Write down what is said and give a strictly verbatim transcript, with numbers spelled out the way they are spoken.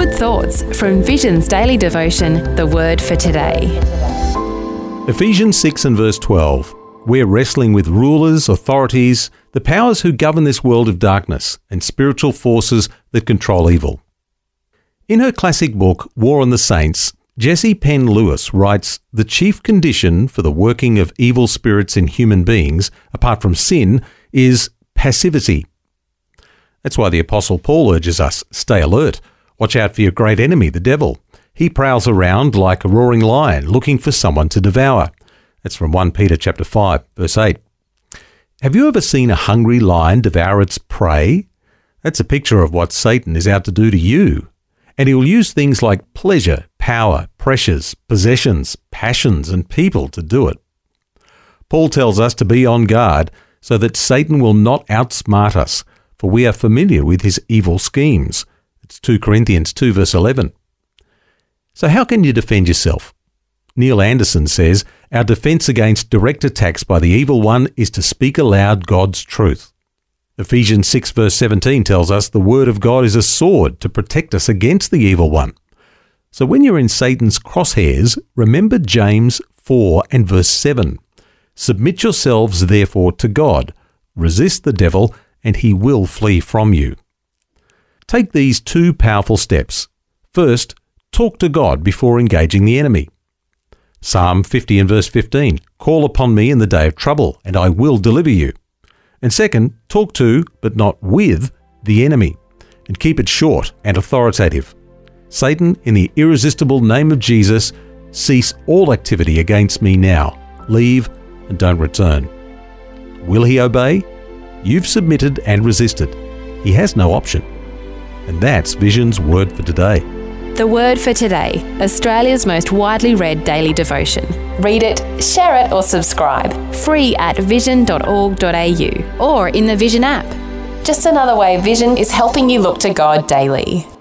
Good thoughts from Vision's daily devotion, The Word for Today. Ephesians six and verse twelve. We're wrestling with rulers, authorities, the powers who govern this world of darkness, and spiritual forces that control evil. In her classic book, War on the Saints, Jessie Penn Lewis writes, the chief condition for the working of evil spirits in human beings, apart from sin, is passivity. That's why the Apostle Paul urges us, stay alert. Watch out for your great enemy, the devil. He prowls around like a roaring lion, looking for someone to devour. That's from First Peter chapter five, verse eight. Have you ever seen a hungry lion devour its prey? That's a picture of what Satan is out to do to you. And he will use things like pleasure, power, pressures, possessions, passions, and people to do it. Paul tells us to be on guard so that Satan will not outsmart us, for we are familiar with his evil schemes. It's Second Corinthians two, verse eleven. So how can you defend yourself? Neil Anderson says, our defense against direct attacks by the evil one is to speak aloud God's truth. Ephesians six verse seventeen tells us the word of God is a sword to protect us against the evil one. So when you're in Satan's crosshairs, remember James four and verse seven. Submit yourselves therefore to God. Resist the devil and he will flee from you. Take these two powerful steps. First, talk to God before engaging the enemy. Psalm fifty and verse fifteen, call upon me in the day of trouble, and I will deliver you. And second, talk to, but not with, the enemy, and keep it short and authoritative. Satan, in the irresistible name of Jesus, cease all activity against me now. Leave and don't return. Will he obey? You've submitted and resisted. He has no option. And that's Vision's Word for Today. The Word for Today, Australia's most widely read daily devotion. Read it, share it or subscribe. Free at vision dot org dot a u or in the Vision app. Just another way Vision is helping you look to God daily.